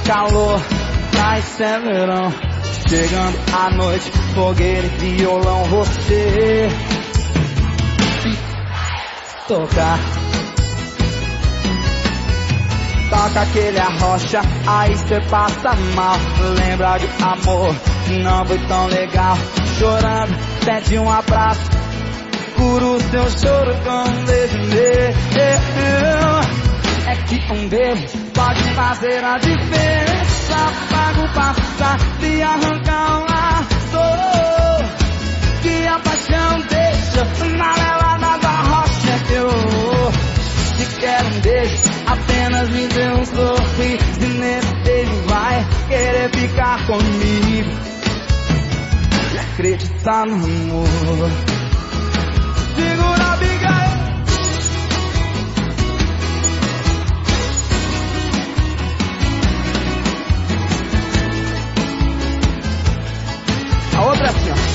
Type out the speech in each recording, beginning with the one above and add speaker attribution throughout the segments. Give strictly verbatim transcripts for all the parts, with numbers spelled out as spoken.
Speaker 1: calor, mas é verão. Chegando à noite, fogueira e violão. Você tocar, toca aquele arrocha, aí cê passa mal. Lembra de amor que não foi tão legal. Chorando, pede um abraço, cura o seu choro com um beijo meu. É que um beijo pode fazer a diferença. Apaga o passado e arranca um laço que a paixão deixa na levada da rocha que eu vou. Se quer um beijo, apenas me dê um sorriso, e nesse beijo vai querer ficar comigo e acreditar no amor. Segura a biga aí. A outra é assim, ó.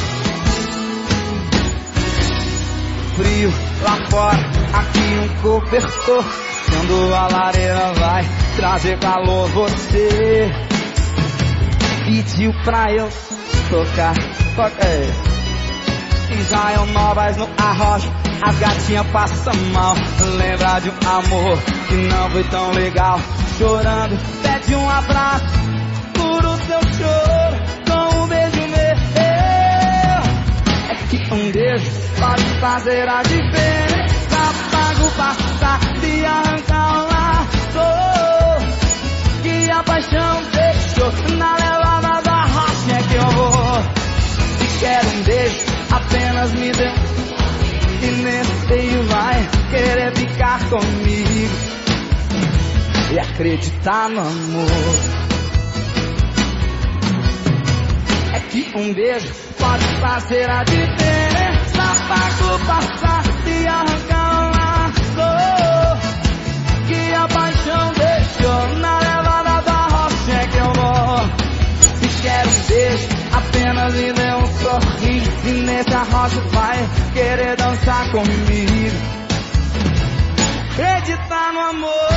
Speaker 1: Frio lá fora, aqui um cobertor. Quando a lareira vai trazer calor, você pediu pra eu tocar. Toca aí. Israel Novas no arrocha, as gatinhas passam mal. Lembra de um amor que não foi tão legal. Chorando, pede um abraço, cura o seu choro com um beijo meu. É que um beijo pode fazer a diferença. Apaga o passado e arranca o laço que a paixão deixou na levada da rocha é que eu vou. Se quer um beijo, apenas me dê, e nesse beijo vai querer ficar comigo e acreditar no amor. É que um beijo pode fazer a diferença. Apaga o passado e arranca o laço que a paixão deixou na levada da rocha é que eu vou. Se quer um beijo, apenas me dê um sorriso, e nesse arrocha vai querer dançar comigo, acreditar no amor.